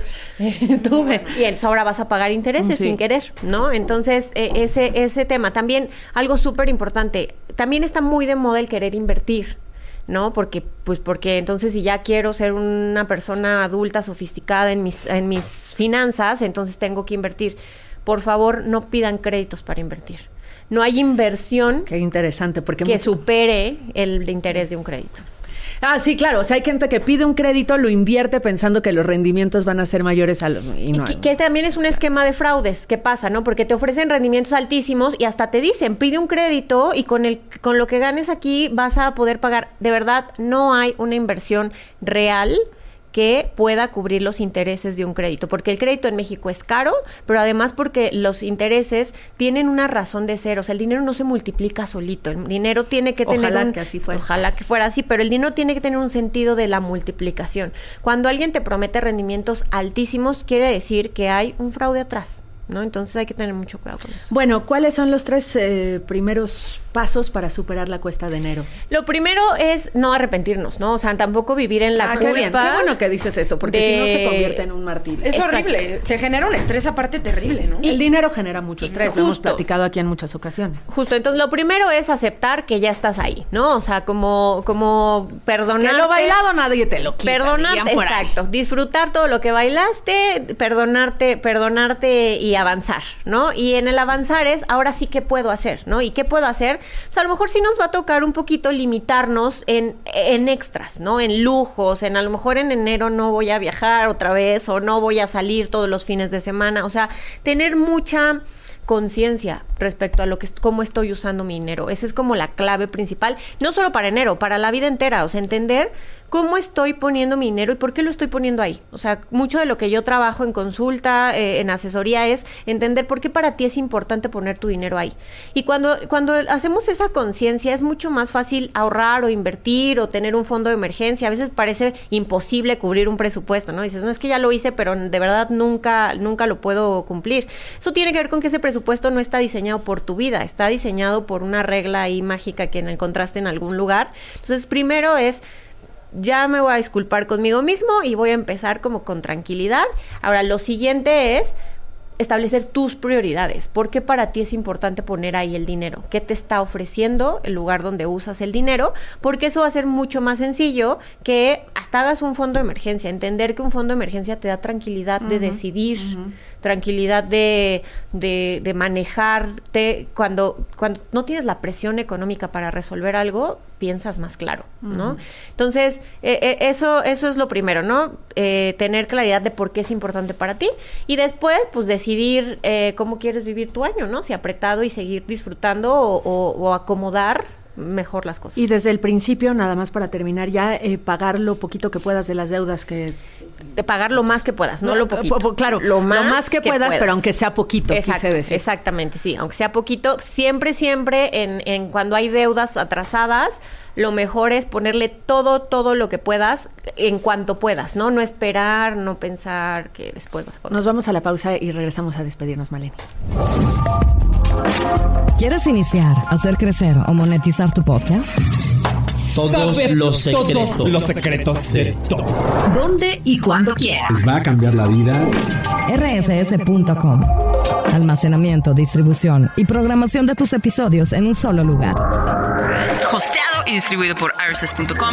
Tuve. Y entonces ahora vas a pagar intereses sí. sin querer, ¿no? Entonces, eh, ese, ese tema. También, algo súper importante, también está muy de moda el querer invertir, ¿no? Porque, pues, porque entonces si ya quiero ser una persona adulta, sofisticada en mis, en mis finanzas, entonces tengo que invertir. Por favor, no pidan créditos para invertir. No hay inversión Qué interesante, porque que mucho... supere el interés de un crédito. Ah, sí, claro. O sea, hay gente que pide un crédito, lo invierte pensando que los rendimientos van a ser mayores a lo... Y, no, y que, que también es un esquema de fraudes. ¿Qué pasa, no? Porque te ofrecen rendimientos altísimos y hasta te dicen, pide un crédito y con el con lo que ganes aquí vas a poder pagar. De verdad, no hay una inversión real que pueda cubrir los intereses de un crédito, porque el crédito en México es caro, pero además porque los intereses tienen una razón de ser, o sea, el dinero no se multiplica solito, el dinero tiene que tener ojalá un, que así fuera. Ojalá que fuera así, pero el dinero tiene que tener un sentido de la multiplicación. Cuando alguien te promete rendimientos altísimos, quiere decir que hay un fraude atrás, ¿no? Entonces hay que tener mucho cuidado con eso. Bueno, ¿cuáles son los tres eh, primeros pasos para superar la cuesta de enero? Lo primero es no arrepentirnos, ¿no? O sea, tampoco vivir en la ah, culpa. Qué bien. Qué bueno que dices eso, porque de... si no se convierte en un martirio. Es Exacto. horrible. Te genera un estrés aparte terrible, ¿no? Y el dinero genera mucho estrés. Justo. Lo hemos platicado aquí en muchas ocasiones. Justo. Entonces, lo primero es aceptar que ya estás ahí, ¿no? O sea, como, como perdonarte. Que lo bailado nadie te lo quita. Perdonarte, exacto. Ahí. Disfrutar todo lo que bailaste, perdonarte, perdonarte y avanzar, ¿no? Y en el avanzar es, ahora sí, ¿qué puedo hacer, no? ¿Y qué puedo hacer? O sea, a lo mejor sí nos va a tocar un poquito limitarnos en, en extras, ¿no? En lujos, en a lo mejor en enero no voy a viajar otra vez o no voy a salir todos los fines de semana. O sea, tener mucha conciencia respecto a lo que cómo estoy usando mi dinero. Esa es como la clave principal, no solo para enero, para la vida entera. O sea, entender cómo estoy poniendo mi dinero y por qué lo estoy poniendo ahí. O sea, mucho de lo que yo trabajo en consulta, eh, en asesoría, es entender por qué para ti es importante poner tu dinero ahí. Y cuando, cuando hacemos esa conciencia, es mucho más fácil ahorrar o invertir o tener un fondo de emergencia. A veces parece imposible cubrir un presupuesto, ¿no? Dices, no, es que ya lo hice, pero de verdad nunca, nunca lo puedo cumplir. Eso tiene que ver con que ese presupuesto no está diseñado por tu vida, está diseñado por una regla ahí mágica que encontraste en algún lugar. Entonces, primero es, ya me voy a disculpar conmigo mismo y voy a empezar como con tranquilidad. Ahora, lo siguiente es establecer tus prioridades. ¿Por qué para ti es importante poner ahí el dinero? ¿Qué te está ofreciendo el lugar donde usas el dinero? Porque eso va a ser mucho más sencillo que hasta hagas un fondo de emergencia. Entender que un fondo de emergencia te da tranquilidad uh-huh, de decidir, uh-huh. tranquilidad de, de, de manejarte. Cuando, cuando no tienes la presión económica para resolver algo, piensas más claro, ¿no? Uh-huh. Entonces, eh, eh, eso, eso es lo primero, ¿no? Eh, tener claridad de por qué es importante para ti. Y después, pues, decidir eh, cómo quieres vivir tu año, ¿no? Si apretado y seguir disfrutando o, o, o acomodar mejor las cosas. Y desde el principio, nada más para terminar ya, eh, pagar lo poquito que puedas de las deudas que... De pagar lo más que puedas, no, no lo poquito. P- claro, lo más, lo más que, que puedas, puedas, pero aunque sea poquito, Exacto, quise decir. Exactamente, sí, aunque sea poquito. Siempre, siempre, en, en cuando hay deudas atrasadas, lo mejor es ponerle todo, todo lo que puedas en cuanto puedas, ¿no? No esperar, no pensar que después vas a poder. Nos vamos a la pausa y regresamos a despedirnos, Maleni. ¿Quieres iniciar, hacer crecer o monetizar tu podcast? Todos Saber los secretos. Todos los secretos de todos. ¿Dónde y cuándo quieras? Les va a cambiar la vida. R S S punto com. Almacenamiento, distribución y programación de tus episodios en un solo lugar. Hosteado y distribuido por R S S punto com.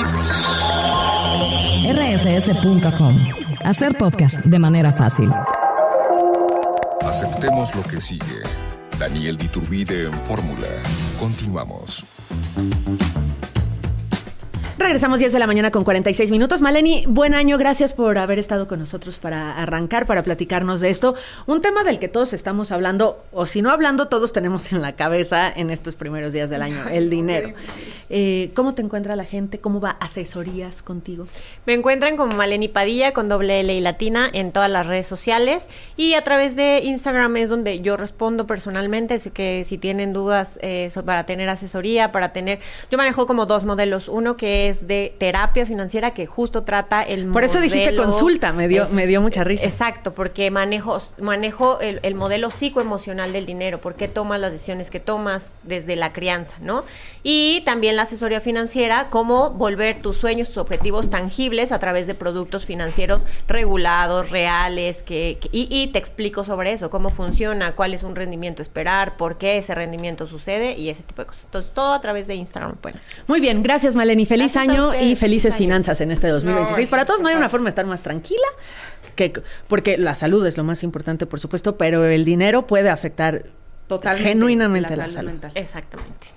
R S S punto com. Hacer podcast de manera fácil. Aceptemos lo que sigue. Daniel Diturbide en Fórmula. Continuamos. Regresamos diez de la mañana con cuarenta y seis minutos. Maleni, buen año. Gracias por haber estado con nosotros para arrancar, para platicarnos de esto. Un tema del que todos estamos hablando, o si no hablando, todos tenemos en la cabeza en estos primeros días del año, el dinero. Eh, ¿Cómo te encuentra la gente? ¿Cómo va asesorías contigo? Me encuentran como Maleni Padilla con doble L y latina en todas las redes sociales y a través de Instagram es donde yo respondo personalmente, así que si tienen dudas eh, para tener asesoría, para tener... Yo manejo como dos modelos, uno que es de terapia financiera que justo trata el Por eso modelo, dijiste consulta, me dio, es, me dio mucha risa. Exacto, porque manejo, manejo el, el modelo psicoemocional del dinero, por qué tomas las decisiones que tomas desde la crianza, ¿no? Y también la asesoría financiera, cómo volver tus sueños, tus objetivos tangibles a través de productos financieros regulados, reales, que, que y, y te explico sobre eso, cómo funciona, cuál es un rendimiento a esperar, por qué ese rendimiento sucede y ese tipo de cosas. Entonces, todo a través de Instagram, pues. Muy bien, gracias Maleni, feliz Gracias año ustedes, y felices año. finanzas en este dos mil veintiséis. No, Para todos no hay super. una forma de estar más tranquila, que, porque la salud es lo más importante, por supuesto, pero el dinero puede afectar Totalmente genuinamente la la salud salud. mental. Exactamente.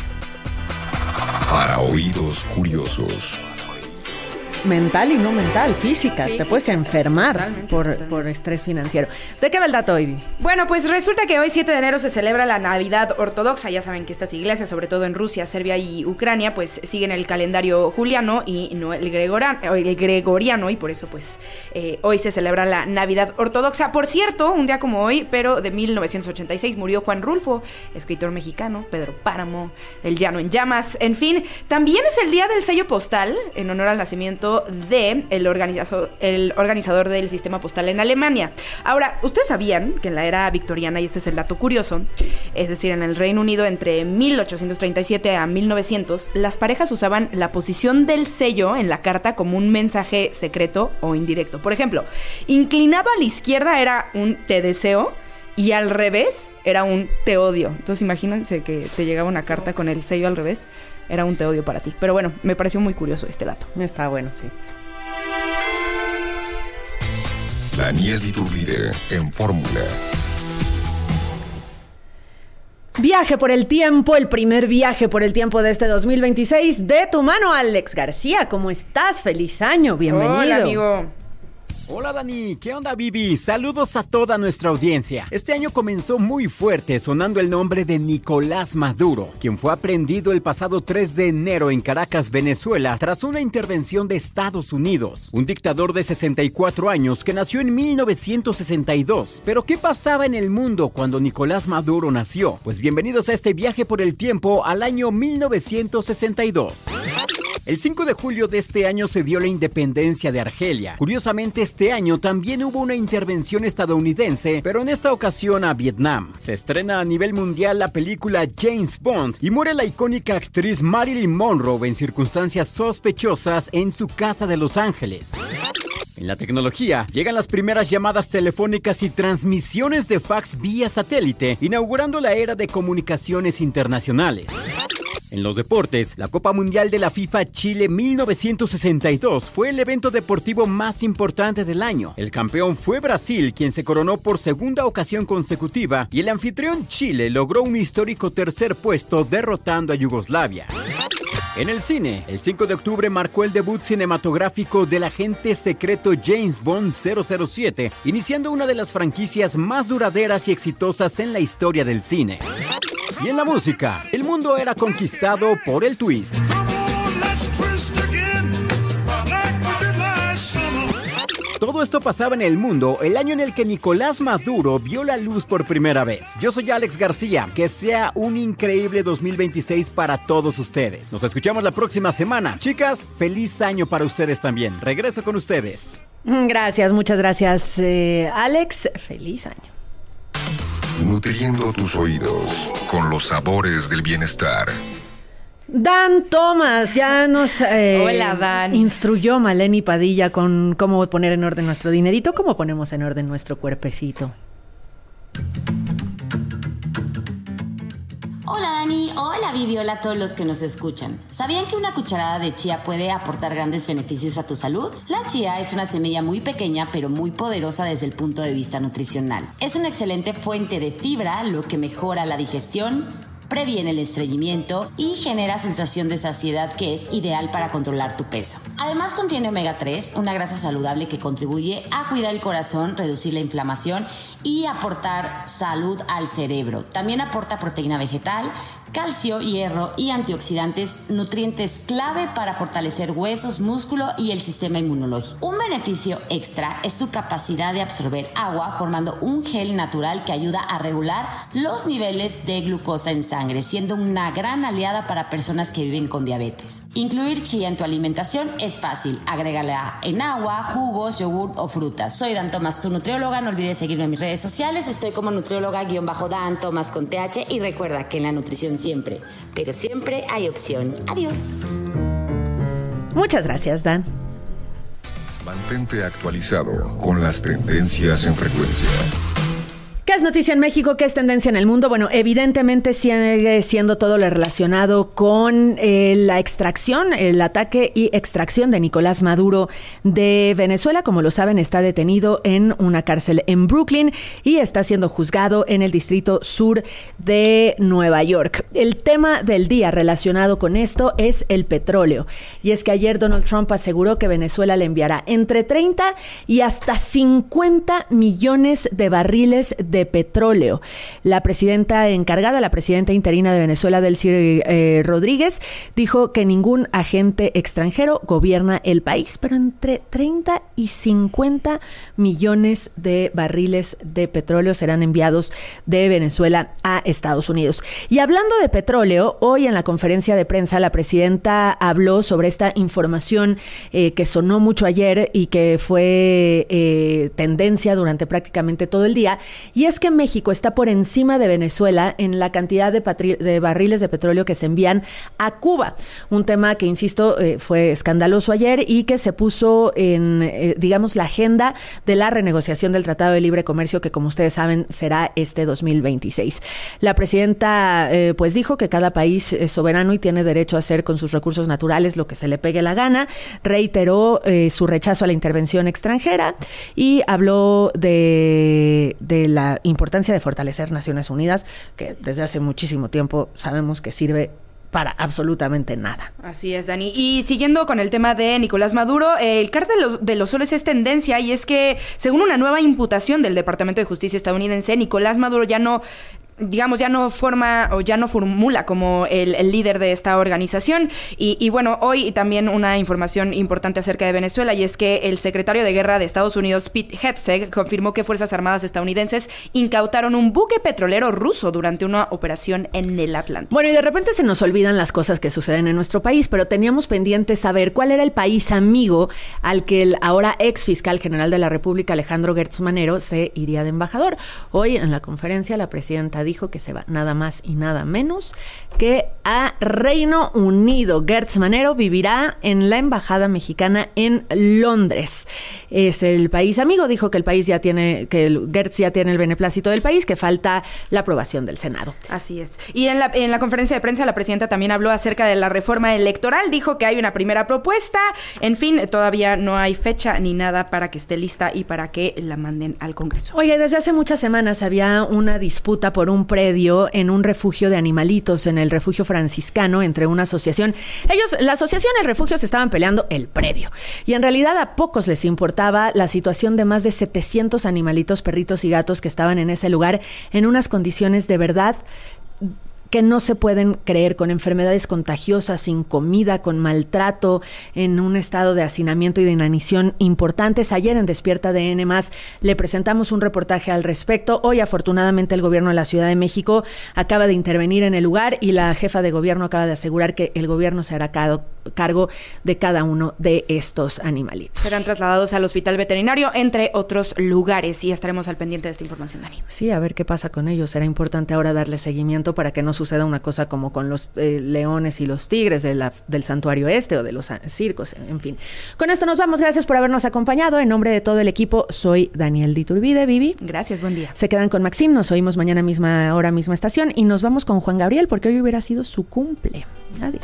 Para oídos curiosos. Mental y no mental, física. Física. Te puedes enfermar Totalmente, por, totalmente. por estrés financiero. ¿De qué va el dato hoy, Vi? Bueno, pues resulta que hoy siete de enero se celebra la Navidad ortodoxa. Ya saben que estas iglesias, sobre todo en Rusia, Serbia y Ucrania, pues siguen el calendario juliano y no el gregoriano, el gregoriano y por eso pues eh, hoy se celebra la Navidad ortodoxa. Por cierto, un día como hoy, pero de mil novecientos ochenta y seis, murió Juan Rulfo, escritor mexicano, Pedro Páramo, El Llano en Llamas. En fin, también es el día del sello postal, en honor al nacimiento de el, organizazo- el organizador del sistema postal en Alemania. Ahora, ¿ustedes sabían que en la era victoriana, y este es el dato curioso, es decir, en el Reino Unido entre mil ochocientos treinta y siete a mil novecientos, las parejas usaban la posición del sello en la carta como un mensaje secreto o indirecto? Por ejemplo, inclinado a la izquierda era un te deseo y al revés era un te odio. Entonces imagínense que te llegaba una carta con el sello al revés, era un te odio para ti. Pero bueno, me pareció muy curioso este dato. Está bueno, sí. Daniel Iturbide en Fórmula. Viaje por el tiempo, el primer viaje por el tiempo de este dos mil veintiséis. De tu mano, Alex García. ¿Cómo estás? Feliz año, bienvenido. Hola, amigo. Hola Dani, ¿qué onda Vivi? Saludos a toda nuestra audiencia. Este año comenzó muy fuerte sonando el nombre de Nicolás Maduro, quien fue aprehendido el pasado tres de enero en Caracas, Venezuela, tras una intervención de Estados Unidos. Un dictador de sesenta y cuatro años que nació en mil novecientos sesenta y dos. Pero ¿qué pasaba en el mundo cuando Nicolás Maduro nació? Pues bienvenidos a este viaje por el tiempo al año mil novecientos sesenta y dos. El cinco de julio de este año se dio la independencia de Argelia. Curiosamente, este año también hubo una intervención estadounidense, pero en esta ocasión a Vietnam. Se estrena a nivel mundial la película James Bond y muere la icónica actriz Marilyn Monroe en circunstancias sospechosas en su casa de Los Ángeles. En la tecnología, llegan las primeras llamadas telefónicas y transmisiones de fax vía satélite, inaugurando la era de comunicaciones internacionales. En los deportes, la Copa Mundial de la FIFA Chile mil novecientos sesenta y dos fue el evento deportivo más importante del año. El campeón fue Brasil, quien se coronó por segunda ocasión consecutiva, y el anfitrión Chile logró un histórico tercer puesto derrotando a Yugoslavia. En el cine, el cinco de octubre marcó el debut cinematográfico del agente secreto James Bond cero cero siete, iniciando una de las franquicias más duraderas y exitosas en la historia del cine. Y en la música, el mundo era conquistado por el twist. Todo esto pasaba en el mundo el año en el que Nicolás Maduro vio la luz por primera vez. Yo soy Alex García. Que sea un increíble dos mil veintiséis para todos ustedes. Nos escuchamos la próxima semana. Chicas, feliz año para ustedes también. Regreso con ustedes. Gracias, muchas gracias, eh, Alex. Feliz año. Nutriendo tus oídos con los sabores del bienestar. Dan Thomas ya nos eh, Hola, Dan. instruyó Maleni Padilla con cómo poner en orden nuestro dinerito, cómo ponemos en orden nuestro cuerpecito. Hola Dani, hola Vivi, hola a todos los que nos escuchan. ¿Sabían que una cucharada de chía puede aportar grandes beneficios a tu salud? La chía es una semilla muy pequeña pero muy poderosa desde el punto de vista nutricional. Es una excelente fuente de fibra, lo que mejora la digestión previene el estreñimiento y genera sensación de saciedad que es ideal para controlar tu peso. Además contiene omega tres, una grasa saludable que contribuye a cuidar el corazón, reducir la inflamación y aportar salud al cerebro. También aporta proteína vegetal, calcio, hierro y antioxidantes, nutrientes clave para fortalecer huesos, músculo y el sistema inmunológico. Un beneficio extra es su capacidad de absorber agua formando un gel natural que ayuda a regular los niveles de glucosa en sangre, siendo una gran aliada para personas que viven con diabetes. Incluir chía en tu alimentación es fácil. Agrégala en agua, jugos, yogur o frutas. Soy Dan Tomás, tu nutrióloga. No olvides seguirme en mis redes sociales. Estoy como nutrióloga-Dan Tomás con T H y recuerda que en la nutrición siempre, pero siempre hay opción. Adiós. Muchas gracias, Dan. Mantente actualizado con las tendencias en frecuencia. ¿Qué es noticia en México? ¿Qué es tendencia en el mundo? Bueno, evidentemente sigue siendo todo lo relacionado con eh, la extracción, el ataque y extracción de Nicolás Maduro de Venezuela. Como lo saben, está detenido en una cárcel en Brooklyn y está siendo juzgado en el Distrito Sur de Nueva York. El tema del día relacionado con esto es el petróleo. Y es que ayer Donald Trump aseguró que Venezuela le enviará entre treinta y hasta cincuenta millones de barriles de de petróleo. La presidenta encargada, la presidenta interina de Venezuela, Delcy eh, Rodríguez, dijo que ningún agente extranjero gobierna el país, pero entre treinta y cincuenta millones de barriles de petróleo serán enviados de Venezuela a Estados Unidos. Y hablando de petróleo, hoy en la conferencia de prensa la presidenta habló sobre esta información eh, que sonó mucho ayer y que fue eh, tendencia durante prácticamente todo el día, y es que México está por encima de Venezuela en la cantidad de, patri- de barriles de petróleo que se envían a Cuba. Un tema que, insisto, eh, fue escandaloso ayer y que se puso en, eh, digamos, la agenda de la renegociación del Tratado de Libre Comercio, que, como ustedes saben, será este dos mil veintiséis. La presidenta, eh, pues, dijo que cada país es soberano y tiene derecho a hacer con sus recursos naturales lo que se le pegue la gana. Reiteró eh, su rechazo a la intervención extranjera y habló de, de la importancia de fortalecer Naciones Unidas, que desde hace muchísimo tiempo sabemos que sirve para absolutamente nada. Así es, Dani. Y siguiendo con el tema de Nicolás Maduro, el cártel de los, de los soles es tendencia, y es que, según una nueva imputación del Departamento de Justicia estadounidense, Nicolás Maduro ya no... digamos, ya no forma o ya no formula como el, el líder de esta organización. Y, y bueno, hoy también una información importante acerca de Venezuela, y es que el secretario de Guerra de Estados Unidos, Pete Hegseth, confirmó que Fuerzas Armadas estadounidenses incautaron un buque petrolero ruso durante una operación en el Atlántico. Bueno, y de repente se nos olvidan las cosas que suceden en nuestro país, pero teníamos pendiente saber cuál era el país amigo al que el ahora ex fiscal general de la República, Alejandro Gertz Manero, se iría de embajador. Hoy en la conferencia la presidenta dijo que se va nada más y nada menos que a Reino Unido. Gertz Manero vivirá en la embajada mexicana en Londres. Es el país amigo. Dijo que el país ya tiene, que el Gertz ya tiene el beneplácito del país, que falta la aprobación del Senado. Así es. Y en la, en la conferencia de prensa la presidenta también habló acerca de la reforma electoral. Dijo que hay una primera propuesta. En fin, todavía no hay fecha ni nada para que esté lista y para que la manden al Congreso. Oye, desde hace muchas semanas había una disputa por un predio en un refugio de animalitos, en el refugio franciscano, entre una asociación. Ellos, la asociación y el refugio, se estaban peleando el predio. Y en realidad a pocos les importaba la situación de más de setecientos animalitos, perritos y gatos que estaban en ese lugar en unas condiciones de verdad que no se pueden creer, con enfermedades contagiosas, sin comida, con maltrato, en un estado de hacinamiento y de inanición importantes. Ayer en Despierta D N más le presentamos un reportaje al respecto. Hoy, afortunadamente, el gobierno de la Ciudad de México acaba de intervenir en el lugar y la jefa de gobierno acaba de asegurar que el gobierno se hará cargo de cada uno de estos animalitos. Serán trasladados al hospital veterinario, entre otros lugares, y estaremos al pendiente de esta información, Dani. Sí, a ver qué pasa con ellos. Será importante ahora darle seguimiento para que no suceda una cosa como con los eh, leones y los tigres de la, del santuario este o de los circos, en fin. Con esto nos vamos. Gracias por habernos acompañado. En nombre de todo el equipo, soy Daniel Diturbide. Vivi. Gracias, buen día. Se quedan con Maxim. Nos oímos mañana misma hora, misma estación, y nos vamos con Juan Gabriel porque hoy hubiera sido su cumple. Adiós.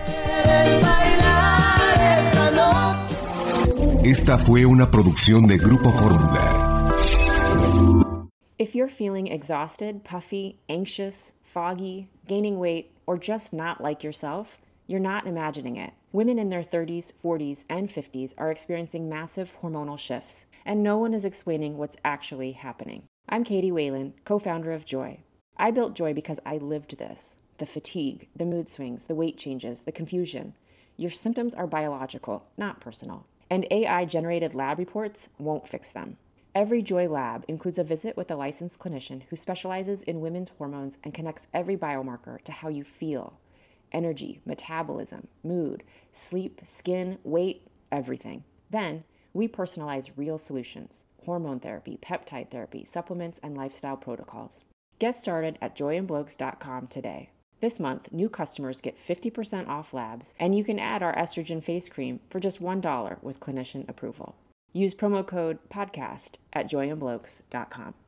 Esta fue una producción de Grupo Fórmula. If you're feeling exhausted, puffy, anxious, foggy, gaining weight, or just not like yourself, you're not imagining it. Women in their thirties, forties, and fifties are experiencing massive hormonal shifts, and no one is explaining what's actually happening. I'm Katie Whalen, co-founder of Joy. I built Joy because I lived this. The fatigue, the mood swings, the weight changes, the confusion. Your symptoms are biological, not personal. And A I-generated lab reports won't fix them. Every Joy lab includes a visit with a licensed clinician who specializes in women's hormones and connects every biomarker to how you feel. Energy, metabolism, mood, sleep, skin, weight, everything. Then, we personalize real solutions: hormone therapy, peptide therapy, supplements, and lifestyle protocols. Get started at joy and blokes dot com today. This month, new customers get fifty percent off labs, and you can add our estrogen face cream for just one dollar with clinician approval. Use promo code PODCAST at joy and blokes dot com.